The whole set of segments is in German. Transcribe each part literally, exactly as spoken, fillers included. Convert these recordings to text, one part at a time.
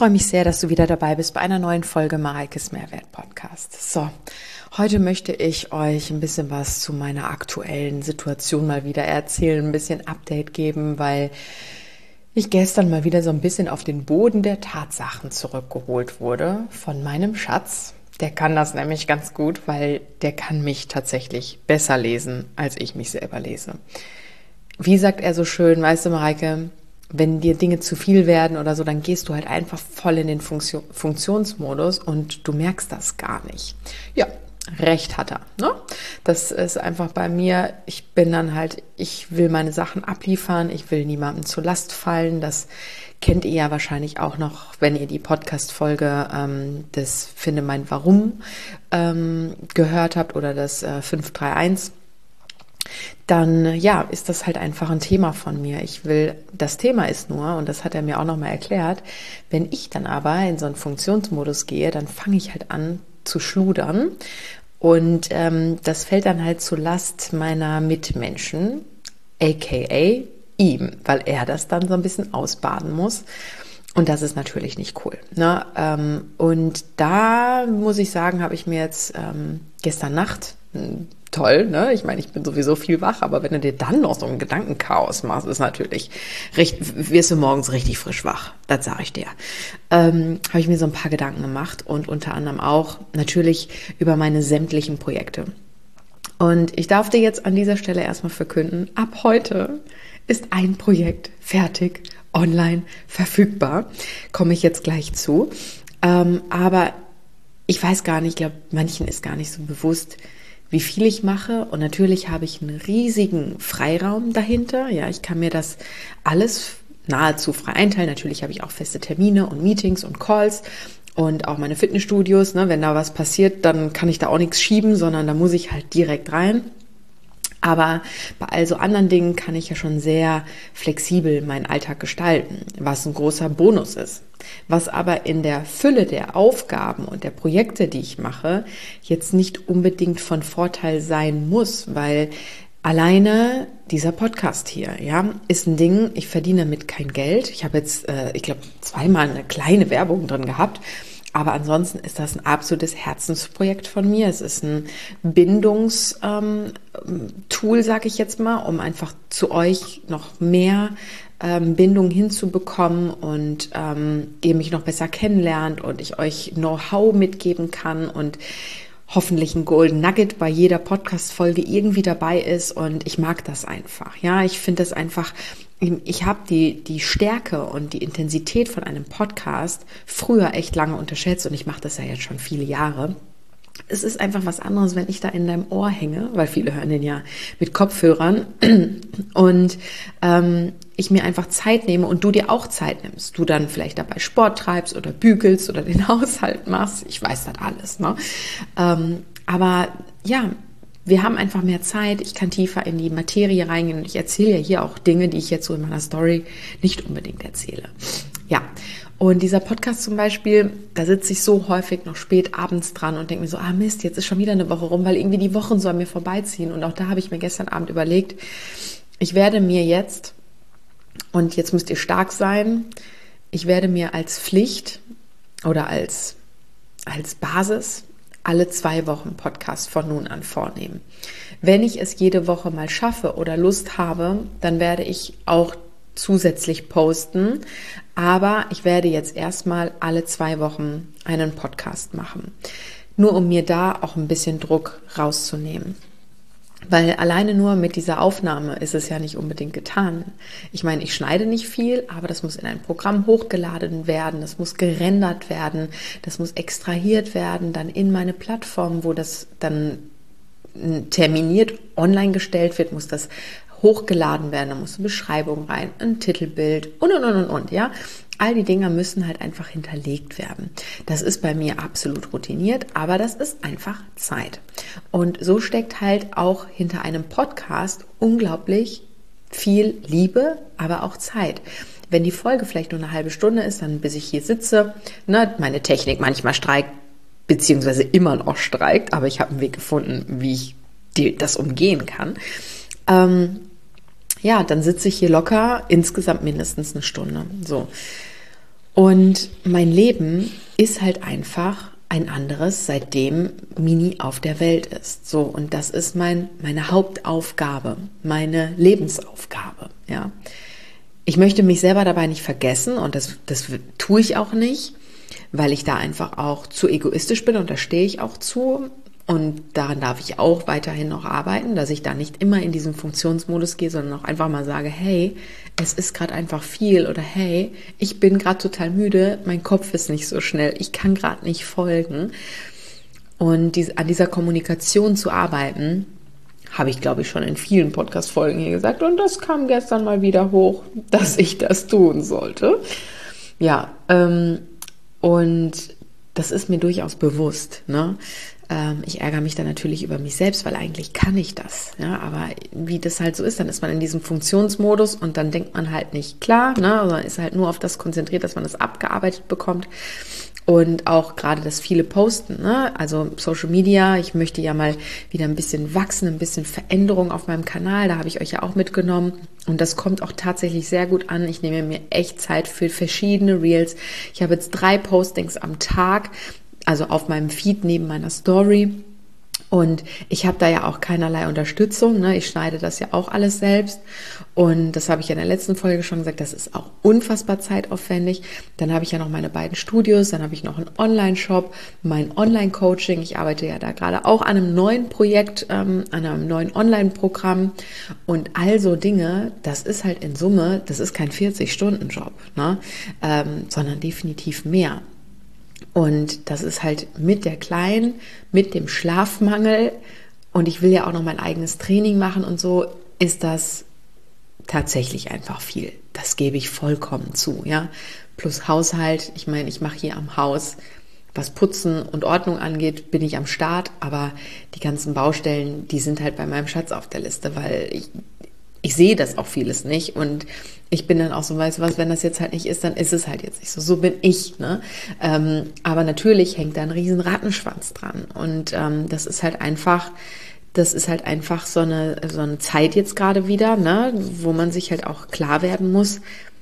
freue mich sehr, dass du wieder dabei bist bei einer neuen Folge Mareikes Mehrwert Podcast. So, heute möchte ich euch ein bisschen was zu meiner aktuellen Situation mal wieder erzählen, ein bisschen Update geben, weil ich gestern mal wieder so ein bisschen auf den Boden der Tatsachen zurückgeholt wurde von meinem Schatz. Der kann das nämlich ganz gut, weil der kann mich tatsächlich besser lesen, als ich mich selber lese. Wie sagt er so schön, weißt du, Mareike, wenn dir Dinge zu viel werden oder so, dann gehst du halt einfach voll in den Funktion, Funktionsmodus und du merkst das gar nicht. Ja, recht hat er. Ne? Das ist einfach bei mir, ich bin dann halt, ich will meine Sachen abliefern, ich will niemandem zur Last fallen. Das kennt ihr ja wahrscheinlich auch noch, wenn ihr die Podcast-Folge ähm, des Finde mein Warum ähm, gehört habt oder das äh, fünf drei eins. Dann ja, ist das halt einfach ein Thema von mir. Ich will, das Thema ist nur, und das hat er mir auch nochmal erklärt, wenn ich dann aber in so einen Funktionsmodus gehe, dann fange ich halt an zu schludern und ähm, das fällt dann halt zur Last meiner Mitmenschen, aka ihm, weil er das dann so ein bisschen ausbaden muss. Und das ist natürlich nicht cool. Ne? Ähm, und da muss ich sagen, habe ich mir jetzt ähm, gestern Nacht toll, ne? Ich meine, ich bin sowieso viel wach, aber wenn du dir dann noch so ein Gedankenchaos machst, ist natürlich, recht, wirst du morgens richtig frisch wach, das sage ich dir. Ähm, habe ich mir so ein paar Gedanken gemacht und unter anderem auch natürlich über meine sämtlichen Projekte. Und ich darf dir jetzt an dieser Stelle erstmal verkünden, ab heute ist ein Projekt fertig, online, verfügbar. Komme ich jetzt gleich zu. Ähm, aber ich weiß gar nicht, ich glaube, manchen ist gar nicht so bewusst, wie viel ich mache, und natürlich habe ich einen riesigen Freiraum dahinter. Ja, ich kann mir das alles nahezu frei einteilen. Natürlich habe ich auch feste Termine und Meetings und Calls und auch meine Fitnessstudios. Ne, wenn da was passiert, dann kann ich da auch nichts schieben, sondern da muss ich halt direkt rein. Aber bei all so anderen Dingen kann ich ja schon sehr flexibel meinen Alltag gestalten, was ein großer Bonus ist. Was aber in der Fülle der Aufgaben und der Projekte, die ich mache, jetzt nicht unbedingt von Vorteil sein muss, weil alleine dieser Podcast hier, ja, ist ein Ding, ich verdiene damit kein Geld. Ich habe jetzt, äh, ich glaube, zweimal eine kleine Werbung drin gehabt. Aber ansonsten ist das ein absolutes Herzensprojekt von mir. Es ist ein Bindungstool, ähm, sage ich jetzt mal, um einfach zu euch noch mehr ähm, Bindung hinzubekommen und ähm, ihr mich noch besser kennenlernt und ich euch Know-how mitgeben kann und hoffentlich ein Golden Nugget bei jeder Podcast-Folge irgendwie dabei ist, und ich mag das einfach. Ja, ich finde das einfach, ich habe die, die Stärke und die Intensität von einem Podcast früher echt lange unterschätzt, und ich mache das ja jetzt schon viele Jahre. Es ist einfach was anderes, wenn ich da in deinem Ohr hänge, weil viele hören den ja mit Kopfhörern, und ähm, ich mir einfach Zeit nehme und du dir auch Zeit nimmst. Du dann vielleicht dabei Sport treibst oder bügelst oder den Haushalt machst. Ich weiß das alles, ne? Ähm, aber ja, wir haben einfach mehr Zeit. Ich kann tiefer in die Materie reingehen, und ich erzähle ja hier auch Dinge, die ich jetzt so in meiner Story nicht unbedingt erzähle. Ja, und dieser Podcast zum Beispiel, da sitze ich so häufig noch spät abends dran und denke mir so, ah Mist, jetzt ist schon wieder eine Woche rum, weil irgendwie die Wochen so an mir vorbeiziehen. Und auch da habe ich mir gestern Abend überlegt, ich werde mir jetzt, und jetzt müsst ihr stark sein, ich werde mir als Pflicht oder als, als Basis alle zwei Wochen Podcast von nun an vornehmen. Wenn ich es jede Woche mal schaffe oder Lust habe, dann werde ich auch zusätzlich posten, aber ich werde jetzt erstmal alle zwei Wochen einen Podcast machen, nur um mir da auch ein bisschen Druck rauszunehmen. Weil alleine nur mit dieser Aufnahme ist es ja nicht unbedingt getan. Ich meine, ich schneide nicht viel, aber das muss in ein Programm hochgeladen werden, das muss gerendert werden, das muss extrahiert werden, dann in meine Plattform, wo das dann terminiert online gestellt wird, muss das hochgeladen werden, da muss eine Beschreibung rein, ein Titelbild und, und, und, und, und, ja. All die Dinger müssen halt einfach hinterlegt werden. Das ist bei mir absolut routiniert, aber das ist einfach Zeit. Und so steckt halt auch hinter einem Podcast unglaublich viel Liebe, aber auch Zeit. Wenn die Folge vielleicht nur eine halbe Stunde ist, dann bis ich hier sitze, ne, meine Technik manchmal streikt, beziehungsweise immer noch streikt, aber ich habe einen Weg gefunden, wie ich die, das umgehen kann. Ähm, ja, dann sitze ich hier locker insgesamt mindestens eine Stunde. So. Und mein Leben ist halt einfach ein anderes, seitdem Mini auf der Welt ist. So, und das ist mein, meine Hauptaufgabe, meine Lebensaufgabe, ja. Ich möchte mich selber dabei nicht vergessen und das, das tue ich auch nicht, weil ich da einfach auch zu egoistisch bin und da stehe ich auch zu. Und daran darf ich auch weiterhin noch arbeiten, dass ich da nicht immer in diesen Funktionsmodus gehe, sondern auch einfach mal sage, hey, es ist gerade einfach viel oder hey, ich bin gerade total müde, mein Kopf ist nicht so schnell, ich kann gerade nicht folgen. Und diese, an dieser Kommunikation zu arbeiten, habe ich, glaube ich, schon in vielen Podcast-Folgen hier gesagt. Und das kam gestern mal wieder hoch, dass ich das tun sollte. Ja, ähm, und das ist mir durchaus bewusst, ne? Ich ärgere mich dann natürlich über mich selbst, weil eigentlich kann ich das. Ja, aber wie das halt so ist, dann ist man in diesem Funktionsmodus und dann denkt man halt nicht klar, ne, sondern ist halt nur auf das konzentriert, dass man das abgearbeitet bekommt. Und auch gerade das viele Posten, ne? Also Social Media, ich möchte ja mal wieder ein bisschen wachsen, ein bisschen Veränderung auf meinem Kanal, da habe ich euch ja auch mitgenommen und das kommt auch tatsächlich sehr gut an. Ich nehme mir echt Zeit für verschiedene Reels. Ich habe jetzt drei Postings am Tag, also auf meinem Feed neben meiner Story. Und ich habe da ja auch keinerlei Unterstützung, ne? Ich schneide das ja auch alles selbst. Und das habe ich ja in der letzten Folge schon gesagt, das ist auch unfassbar zeitaufwendig. Dann habe ich ja noch meine beiden Studios, dann habe ich noch einen Online-Shop, mein Online-Coaching. Ich arbeite ja da gerade auch an einem neuen Projekt, ähm, an einem neuen Online-Programm. Und all so Dinge, das ist halt in Summe, das ist kein vierzig-Stunden-Job, ne? ähm, sondern definitiv mehr. Und das ist halt mit der Kleinen, mit dem Schlafmangel und ich will ja auch noch mein eigenes Training machen und so, ist das tatsächlich einfach viel. Das gebe ich vollkommen zu, ja. Plus Haushalt, ich meine, ich mache hier am Haus, was Putzen und Ordnung angeht, bin ich am Start, aber die ganzen Baustellen, die sind halt bei meinem Schatz auf der Liste, weil ich Ich sehe das auch vieles nicht und ich bin dann auch so, weißt du was, wenn das jetzt halt nicht ist, dann ist es halt jetzt nicht so. So bin ich, ne? Ähm, aber natürlich hängt da ein riesen Rattenschwanz dran und ähm, das ist halt einfach, das ist halt einfach so eine, so eine Zeit jetzt gerade wieder, ne? Wo man sich halt auch klar werden muss,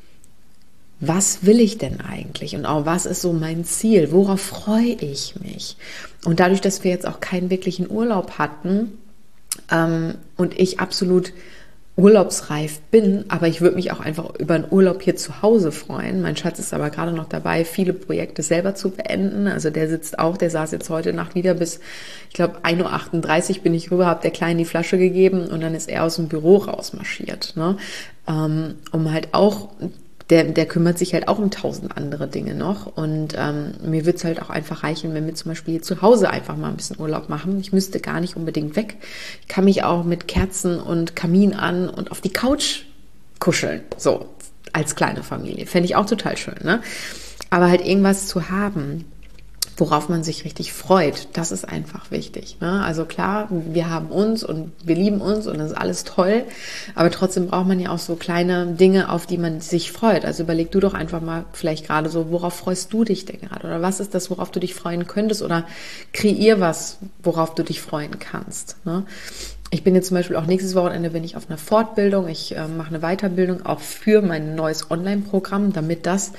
was will ich denn eigentlich und auch was ist so mein Ziel? Worauf freue ich mich? Und dadurch, dass wir jetzt auch keinen wirklichen Urlaub hatten ähm, und ich absolut urlaubsreif bin, aber ich würde mich auch einfach über einen Urlaub hier zu Hause freuen. Mein Schatz ist aber gerade noch dabei, viele Projekte selber zu beenden. Also der sitzt auch, der saß jetzt heute Nacht wieder bis, ich glaube, ein Uhr achtunddreißig bin ich rüber, habe der Kleinen die Flasche gegeben und dann ist er aus dem Büro rausmarschiert, ne? Ähm, um halt auch Der, der kümmert sich halt auch um tausend andere Dinge noch und ähm, mir wird es halt auch einfach reichen, wenn wir zum Beispiel hier zu Hause einfach mal ein bisschen Urlaub machen. Ich müsste gar nicht unbedingt weg. Ich kann mich auch mit Kerzen und Kamin an und auf die Couch kuscheln, so als kleine Familie. Fände ich auch total schön, ne? Aber halt irgendwas zu haben, worauf man sich richtig freut, das ist einfach wichtig, ne? Also klar, wir haben uns und wir lieben uns und das ist alles toll, aber trotzdem braucht man ja auch so kleine Dinge, auf die man sich freut. Also überleg du doch einfach mal vielleicht gerade so, worauf freust du dich denn gerade? Oder was ist das, worauf du dich freuen könntest? Oder kreier was, worauf du dich freuen kannst, ne? Ich bin jetzt zum Beispiel auch nächstes Wochenende bin ich auf einer Fortbildung. Ich äh, mache eine Weiterbildung auch für mein neues Online-Programm, damit das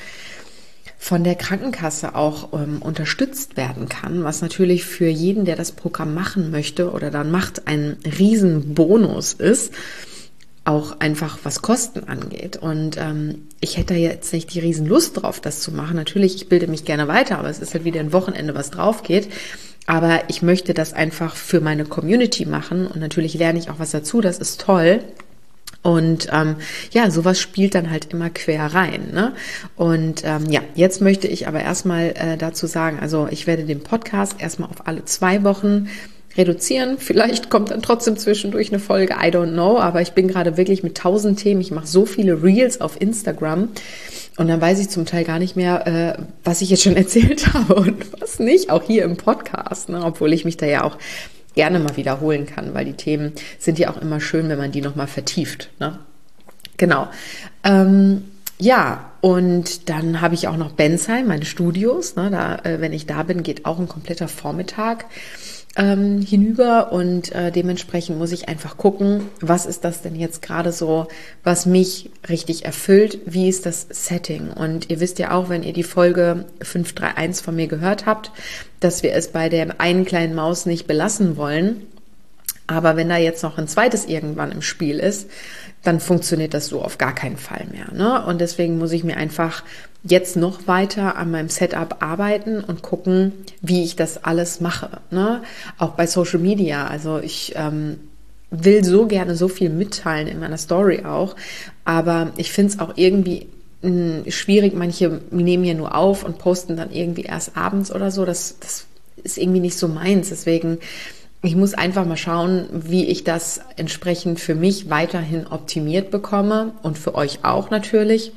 von der Krankenkasse auch ähm, unterstützt werden kann, was natürlich für jeden, der das Programm machen möchte oder dann macht, ein Riesenbonus ist, auch einfach was Kosten angeht. Und ähm, ich hätte jetzt nicht die Riesenlust drauf, das zu machen. Natürlich, ich bilde mich gerne weiter, aber es ist halt wieder ein Wochenende, was drauf geht. Aber ich möchte das einfach für meine Community machen und natürlich lerne ich auch was dazu, das ist toll. Und ähm, ja, sowas spielt dann halt immer quer rein, ne? Und ähm, ja, jetzt möchte ich aber erstmal äh, dazu sagen, also ich werde den Podcast erstmal auf alle zwei Wochen reduzieren. Vielleicht kommt dann trotzdem zwischendurch eine Folge, I don't know, aber ich bin gerade wirklich mit tausend Themen. Ich mache so viele Reels auf Instagram und dann weiß ich zum Teil gar nicht mehr, äh, was ich jetzt schon erzählt habe und was nicht, auch hier im Podcast, ne? Obwohl ich mich da ja auch gerne mal wiederholen kann, weil die Themen sind ja auch immer schön, wenn man die nochmal vertieft, ne? Genau. Ähm, ja, und dann habe ich auch noch Bensheim, meine Studios, ne? Da, äh, wenn ich da bin, geht auch ein kompletter Vormittag. ähm, hinüber und äh, dementsprechend muss ich einfach gucken, was ist das denn jetzt gerade so, was mich richtig erfüllt, wie ist das Setting. Und ihr wisst ja auch, wenn ihr die Folge fünf drei eins von mir gehört habt, dass wir es bei der einen kleinen Maus nicht belassen wollen. Aber wenn da jetzt noch ein zweites irgendwann im Spiel ist, dann funktioniert das so auf gar keinen Fall mehr, ne? Und deswegen muss ich mir einfach jetzt noch weiter an meinem Setup arbeiten und gucken, wie ich das alles mache, ne? Auch bei Social Media. Also ich ähm, will so gerne so viel mitteilen in meiner Story auch, aber ich finde es auch irgendwie mh, schwierig. Manche nehmen hier nur auf und posten dann irgendwie erst abends oder so. Das, das ist irgendwie nicht so meins. Deswegen ich muss einfach mal schauen, wie ich das entsprechend für mich weiterhin optimiert bekomme und für euch auch natürlich,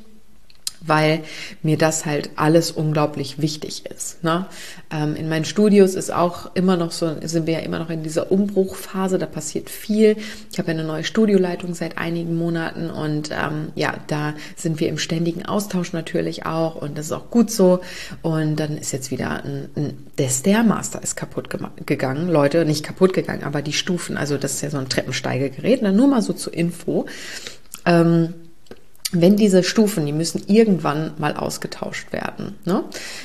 weil mir das halt alles unglaublich wichtig ist, ne? Ähm, in meinen Studios ist auch immer noch so, sind wir ja immer noch in dieser Umbruchphase, da passiert viel. Ich habe ja eine neue Studioleitung seit einigen Monaten und ähm, ja, da sind wir im ständigen Austausch natürlich auch und das ist auch gut so. Und dann ist jetzt wieder ein, ein der Stairmaster ist kaputt gegangen, Leute, nicht kaputt gegangen, aber die Stufen, also das ist ja so ein Treppensteigegerät, ne? Nur mal so zur Info. Ähm, Wenn diese Stufen, die müssen irgendwann mal ausgetauscht werden, ne?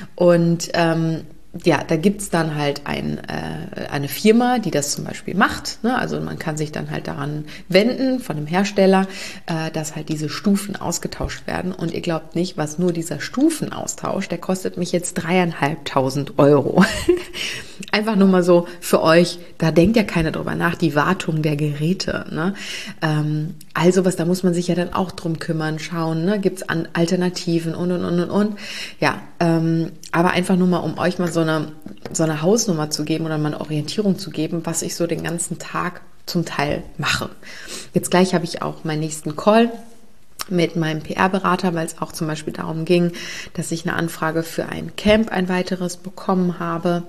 Und ähm, ja, da gibt's dann halt ein, äh, eine Firma, die das zum Beispiel macht, ne? Also man kann sich dann halt daran wenden von dem Hersteller, äh, dass halt diese Stufen ausgetauscht werden. Und ihr glaubt nicht, was nur dieser Stufenaustausch, der kostet mich jetzt dreieinhalbtausend Euro. Einfach nur mal so für euch, da denkt ja keiner drüber nach, die Wartung der Geräte, ne? Ähm, also was, da muss man sich ja dann auch drum kümmern, schauen, ne? Gibt's an Alternativen und, und, und, und, und. Ja, ähm, aber einfach nur mal, um euch mal so eine, so eine Hausnummer zu geben oder mal eine Orientierung zu geben, was ich so den ganzen Tag zum Teil mache. Jetzt gleich habe ich auch meinen nächsten Call mit meinem P R-Berater, weil es auch zum Beispiel darum ging, dass ich eine Anfrage für ein Camp, ein weiteres bekommen habe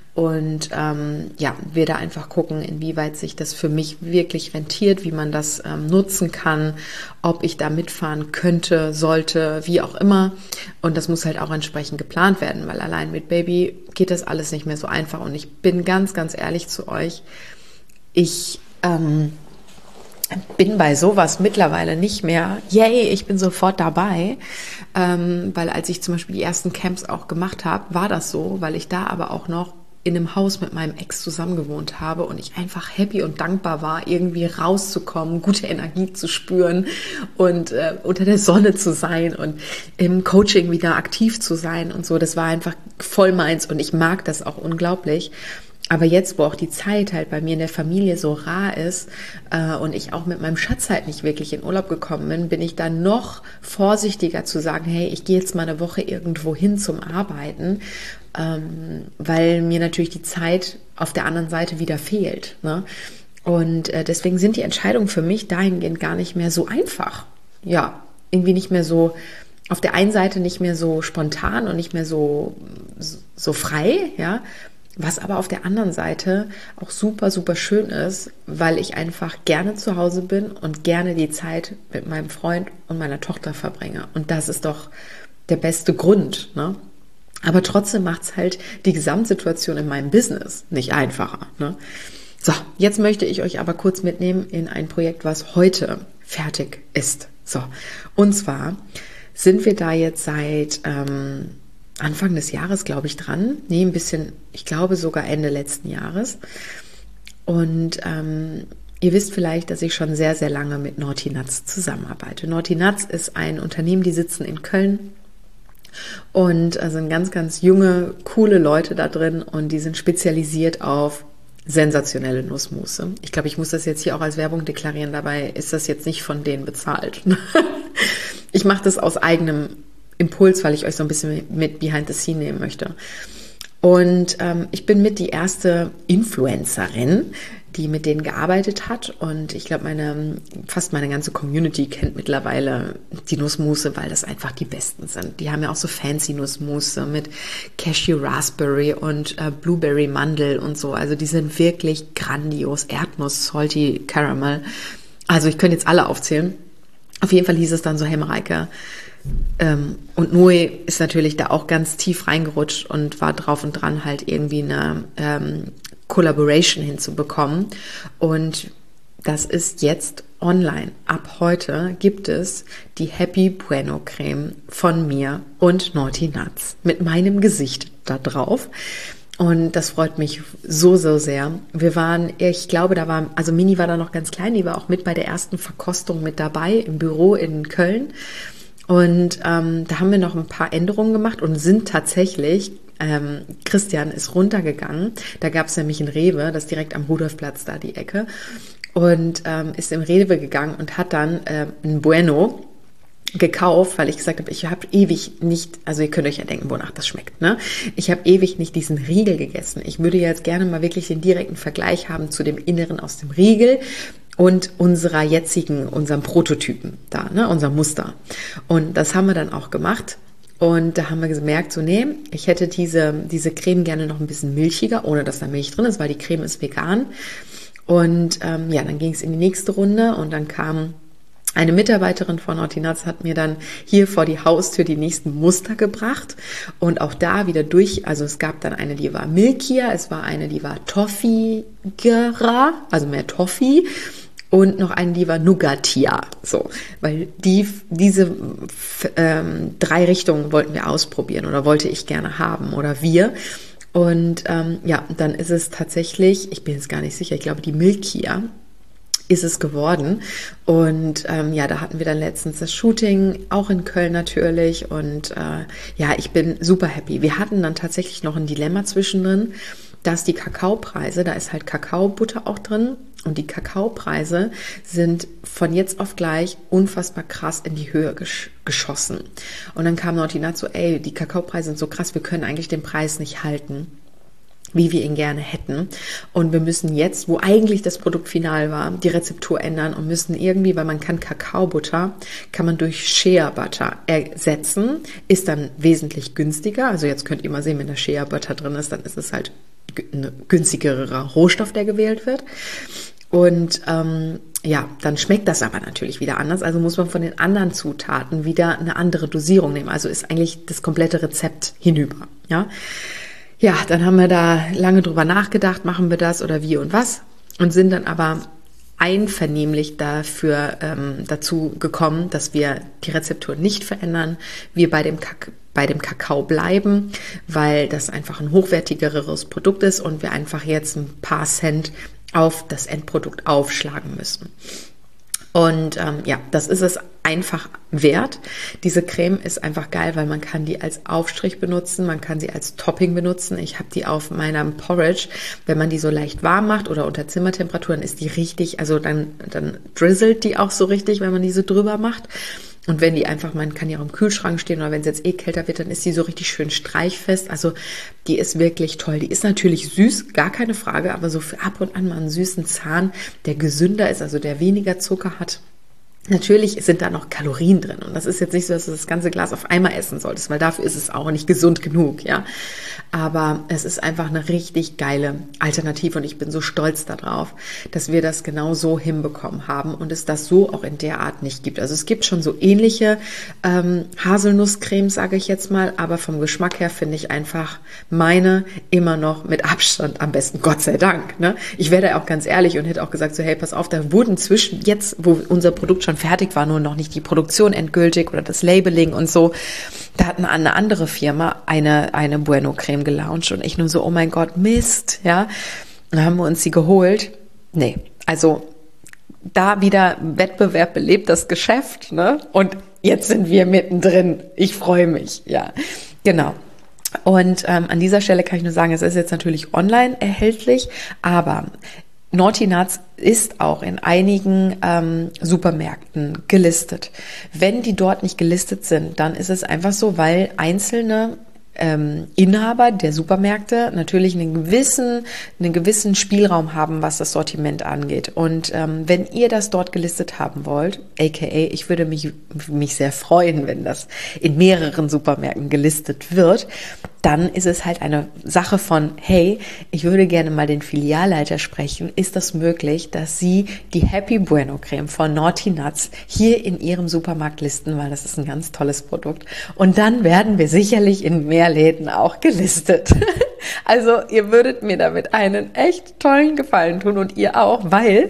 und ähm, ja, wir da einfach gucken, inwieweit sich das für mich wirklich rentiert, wie man das ähm, nutzen kann, ob ich da mitfahren könnte, sollte, wie auch immer. Und das muss halt auch entsprechend geplant werden, weil allein mit Baby geht das alles nicht mehr so einfach. Und ich bin ganz, ganz ehrlich zu euch, ich ähm, bin bei sowas mittlerweile nicht mehr, yay, ich bin sofort dabei, ähm, weil als ich zum Beispiel die ersten Camps auch gemacht habe, war das so, weil ich da aber auch noch in einem Haus mit meinem Ex zusammen gewohnt habe und ich einfach happy und dankbar war, irgendwie rauszukommen, gute Energie zu spüren und äh, unter der Sonne zu sein und im Coaching wieder aktiv zu sein und so. Das war einfach voll meins und ich mag das auch unglaublich. Aber jetzt, wo auch die Zeit halt bei mir in der Familie so rar ist äh, und ich auch mit meinem Schatz halt nicht wirklich in Urlaub gekommen bin, bin ich dann noch vorsichtiger zu sagen, hey, ich gehe jetzt mal eine Woche irgendwo hin zum Arbeiten, ähm, weil mir natürlich die Zeit auf der anderen Seite wieder fehlt, ne? Und äh, deswegen sind die Entscheidungen für mich dahingehend gar nicht mehr so einfach. Ja, irgendwie nicht mehr so, auf der einen Seite nicht mehr so spontan und nicht mehr so, so frei, ja, was aber auf der anderen Seite auch super, super schön ist, weil ich einfach gerne zu Hause bin und gerne die Zeit mit meinem Freund und meiner Tochter verbringe. Und das ist doch der beste Grund, ne? Aber trotzdem macht es halt die Gesamtsituation in meinem Business nicht einfacher, ne? So, jetzt möchte ich euch aber kurz mitnehmen in ein Projekt, was heute fertig ist. So, und zwar sind wir da jetzt seit ähm, Anfang des Jahres, glaube ich, dran. Nee, ein bisschen, ich glaube sogar Ende letzten Jahres. Und ähm, ihr wisst vielleicht, dass ich schon sehr, sehr lange mit Naughty Nuts zusammenarbeite. Naughty Nuts ist ein Unternehmen, die sitzen in Köln und äh, sind ganz, ganz junge, coole Leute da drin und die sind spezialisiert auf sensationelle Nussmusse. Ich glaube, ich muss das jetzt hier auch als Werbung deklarieren, dabei ist das jetzt nicht von denen bezahlt. Ich mache das aus eigenem Impuls, weil ich euch so ein bisschen mit Behind the Scene nehmen möchte. Und ähm, ich bin mit die erste Influencerin, die mit denen gearbeitet hat. Und ich glaube, meine fast meine ganze Community kennt mittlerweile die Nussmusse, weil das einfach die besten sind. Die haben ja auch so fancy Nussmusse mit Cashew Raspberry und äh, Blueberry Mandel und so. Also die sind wirklich grandios. Erdnuss, Salty Caramel. Also ich könnte jetzt alle aufzählen. Auf jeden Fall hieß es dann so, hey Mareike, Ähm, und Noe ist natürlich da auch ganz tief reingerutscht und war drauf und dran, halt irgendwie eine ähm, Collaboration hinzubekommen. Und das ist jetzt online. Ab heute gibt es die Happy Bueno Creme von mir und Naughty Nuts mit meinem Gesicht da drauf. Und das freut mich so, so sehr. Wir waren, ich glaube, da war, also Mini war da noch ganz klein, die war auch mit bei der ersten Verkostung mit dabei im Büro in Köln. Und ähm, da haben wir noch ein paar Änderungen gemacht und sind tatsächlich, ähm, Christian ist runtergegangen, da gab es nämlich ein Rewe, das ist direkt am Rudolfplatz da die Ecke, und ähm, ist im Rewe gegangen und hat dann äh, ein Bueno gekauft, weil ich gesagt habe, ich habe ewig nicht, also ihr könnt euch ja denken, wonach das schmeckt, ne? Ich habe ewig nicht diesen Riegel gegessen. Ich würde jetzt gerne mal wirklich den direkten Vergleich haben zu dem Inneren aus dem Riegel und unserer jetzigen, unserem Prototypen da, ne, unser Muster. Und das haben wir dann auch gemacht. Und da haben wir gemerkt, so nee, ich hätte diese, diese Creme gerne noch ein bisschen milchiger, ohne dass da Milch drin ist, weil die Creme ist vegan. Und ähm, ja, dann ging es in die nächste Runde und dann kam eine Mitarbeiterin von Naughty Nuts, hat mir dann hier vor die Haustür die nächsten Muster gebracht und auch da wieder durch, also es gab dann eine, die war milkier, es war eine, die war toffigerer, also mehr Toffee, und noch eine, die war Nougatier, so, weil die, diese ähm, drei Richtungen wollten wir ausprobieren oder wollte ich gerne haben oder wir. Und ähm, ja, dann ist es tatsächlich, ich bin jetzt gar nicht sicher, ich glaube die Milkier ist es geworden. Und ähm, ja, da hatten wir dann letztens das Shooting, auch in Köln natürlich. Und äh, ja, ich bin super happy. Wir hatten dann tatsächlich noch ein Dilemma zwischendrin, dass die Kakaopreise, da ist halt Kakaobutter auch drin. Und die Kakaopreise sind von jetzt auf gleich unfassbar krass in die Höhe gesch- geschossen. Und dann kam Naughty Nuts so, ey, die Kakaopreise sind so krass, wir können eigentlich den Preis nicht halten, wie wir ihn gerne hätten. Und wir müssen jetzt, wo eigentlich das Produkt final war, die Rezeptur ändern und müssen irgendwie, weil man kann Kakaobutter, kann man durch Shea Butter ersetzen, ist dann wesentlich günstiger. Also jetzt könnt ihr mal sehen, wenn da Shea Butter drin ist, dann ist es halt ein günstigerer Rohstoff, der gewählt wird. Und ähm, ja, dann schmeckt das aber natürlich wieder anders. Also muss man von den anderen Zutaten wieder eine andere Dosierung nehmen. Also ist eigentlich das komplette Rezept hinüber. Ja, ja, dann haben wir da lange drüber nachgedacht, machen wir das oder wie und was. Und sind dann aber einvernehmlich dafür ähm, dazu gekommen, dass wir die Rezeptur nicht verändern, wir bei dem Kak- bei dem Kakao bleiben, weil das einfach ein hochwertigeres Produkt ist und wir einfach jetzt ein paar Cent auf das Endprodukt aufschlagen müssen. Und ähm, ja, das ist es einfach wert. Diese Creme ist einfach geil, weil man kann die als Aufstrich benutzen, man kann sie als Topping benutzen. Ich habe die auf meinem Porridge, wenn man die so leicht warm macht oder unter Zimmertemperatur, dann ist die richtig, also dann, dann drizzelt die auch so richtig, wenn man die so drüber macht. Und wenn die einfach, man kann ja auch im Kühlschrank stehen oder wenn es jetzt eh kälter wird, dann ist die so richtig schön streichfest. Also die ist wirklich toll. Die ist natürlich süß, gar keine Frage, aber so für ab und an mal einen süßen Zahn, der gesünder ist, also der weniger Zucker hat. Natürlich sind da noch Kalorien drin und das ist jetzt nicht so, dass du das ganze Glas auf einmal essen solltest, weil dafür ist es auch nicht gesund genug, ja. Aber es ist einfach eine richtig geile Alternative und ich bin so stolz darauf, dass wir das genau so hinbekommen haben und es das so auch in der Art nicht gibt. Also es gibt schon so ähnliche ähm, Haselnusscremes, sage ich jetzt mal, aber vom Geschmack her finde ich einfach meine immer noch mit Abstand am besten, Gott sei Dank. Ne? Ich wäre auch ganz ehrlich und hätte auch gesagt, so hey, pass auf, da wurden zwischen jetzt, wo unser Produkt schon fertig war, nur noch nicht die Produktion endgültig oder das Labeling und so. Da hat eine andere Firma eine, eine Bueno Creme gelauncht und ich nur so, oh mein Gott, Mist, ja. Dann haben wir uns sie geholt. Nee, also da wieder Wettbewerb belebt das Geschäft, ne? Und jetzt sind wir mittendrin. Ich freue mich, ja. Genau. Und ähm, an dieser Stelle kann ich nur sagen, es ist jetzt natürlich online erhältlich, aber Naughty Nuts ist auch in einigen ähm, Supermärkten gelistet. Wenn die dort nicht gelistet sind, dann ist es einfach so, weil einzelne ähm, Inhaber der Supermärkte natürlich einen gewissen, einen gewissen Spielraum haben, was das Sortiment angeht. Und ähm, wenn ihr das dort gelistet haben wollt, aka ich würde mich, mich sehr freuen, wenn das in mehreren Supermärkten gelistet wird, dann ist es halt eine Sache von, hey, ich würde gerne mal den Filialleiter sprechen. Ist das möglich, dass Sie die Happy Bueno Creme von Naughty Nuts hier in Ihrem Supermarkt listen, weil das ist ein ganz tolles Produkt. Und dann werden wir sicherlich in mehr Läden auch gelistet. Also ihr würdet mir damit einen echt tollen Gefallen tun und ihr auch, weil,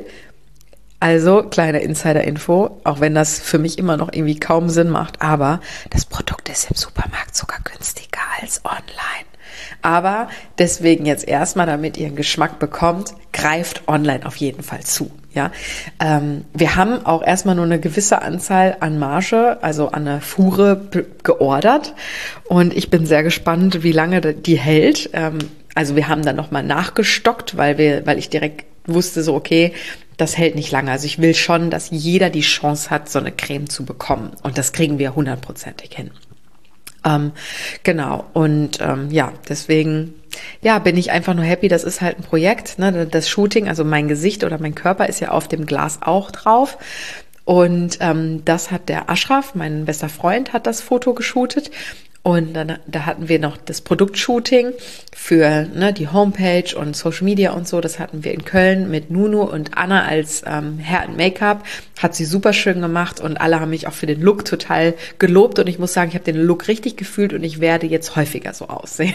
also kleine Insider-Info, auch wenn das für mich immer noch irgendwie kaum Sinn macht, aber das Produkt ist im Supermarkt sogar günstiger als online. Aber deswegen jetzt erstmal, damit ihr einen Geschmack bekommt, greift online auf jeden Fall zu. Ja, ähm, wir haben auch erstmal nur eine gewisse Anzahl an Marge, also an eine Fuhre b- geordert und ich bin sehr gespannt, wie lange die hält. Ähm, also wir haben dann nochmal nachgestockt, weil wir, weil ich direkt wusste so, okay, das hält nicht lange. Also ich will schon, dass jeder die Chance hat, so eine Creme zu bekommen und das kriegen wir hundertprozentig hin. Ähm, genau, und ähm, ja, deswegen ja, bin ich einfach nur happy, das ist halt ein Projekt, ne? Das Shooting, also mein Gesicht oder mein Körper ist ja auf dem Glas auch drauf und ähm, das hat der Ashraf, mein bester Freund, hat das Foto geshootet. Und dann da hatten wir noch das Produktshooting für ne, die Homepage und Social Media und so. Das hatten wir in Köln mit Nunu und Anna als ähm, Hair and Make-up. Hat sie super schön gemacht und alle haben mich auch für den Look total gelobt. Und ich muss sagen, ich habe den Look richtig gefühlt und ich werde jetzt häufiger so aussehen.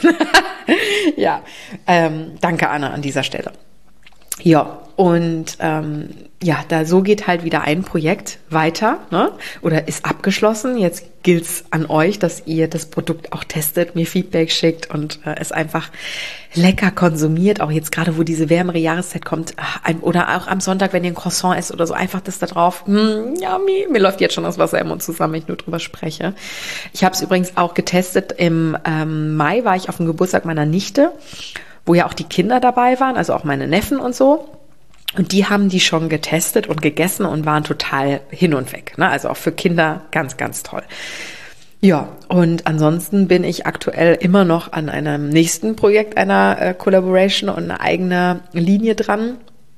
ja, ähm, danke Anna an dieser Stelle. Ja, und ähm, ja, da so geht halt wieder ein Projekt weiter, ne? Oder ist abgeschlossen. Jetzt gilt's an euch, dass ihr das Produkt auch testet, mir Feedback schickt und äh, es einfach lecker konsumiert. Auch jetzt gerade, wo diese wärmere Jahreszeit kommt, ach, ein, oder auch am Sonntag, wenn ihr ein Croissant esst oder so, einfach das da drauf. Mm, ja, mir, mir läuft jetzt schon das Wasser im Mund zusammen, wenn ich nur drüber spreche. Ich habe es übrigens auch getestet. Im ähm, Mai war ich auf dem Geburtstag meiner Nichte, wo ja auch die Kinder dabei waren, also auch meine Neffen und so. Und die haben die schon getestet und gegessen und waren total hin und weg. Ne? Also auch für Kinder ganz, ganz toll. Ja, und ansonsten bin ich aktuell immer noch an einem nächsten Projekt einer äh, Collaboration und eine eigene Linie dran,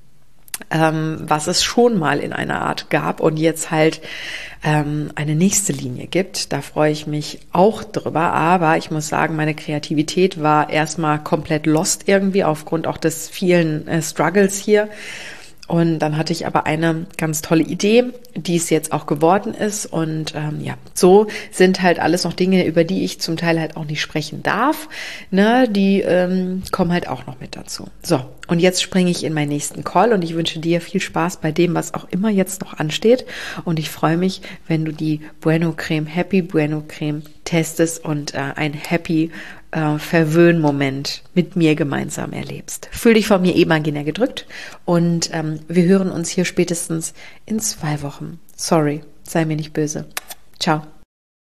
ähm, was es schon mal in einer Art gab und jetzt halt ähm, eine nächste Linie gibt. Da freue ich mich auch drüber, aber ich muss sagen, meine Kreativität war erstmal komplett lost irgendwie aufgrund auch des vielen äh, Struggles hier. Und dann hatte ich aber eine ganz tolle Idee, die es jetzt auch geworden ist. Und ähm, ja, so sind halt alles noch Dinge, über die ich zum Teil halt auch nicht sprechen darf. Ne, die ähm, kommen halt auch noch mit dazu. So, und jetzt springe ich in meinen nächsten Call und ich wünsche dir viel Spaß bei dem, was auch immer jetzt noch ansteht. Und ich freue mich, wenn du die Bueno Creme, Happy Bueno Creme testest und äh, ein Happy äh, Verwöhn-Moment mit mir gemeinsam erlebst. Fühl dich von mir imaginär gedrückt und ähm, wir hören uns hier spätestens in zwei Wochen. Sorry, sei mir nicht böse. Ciao.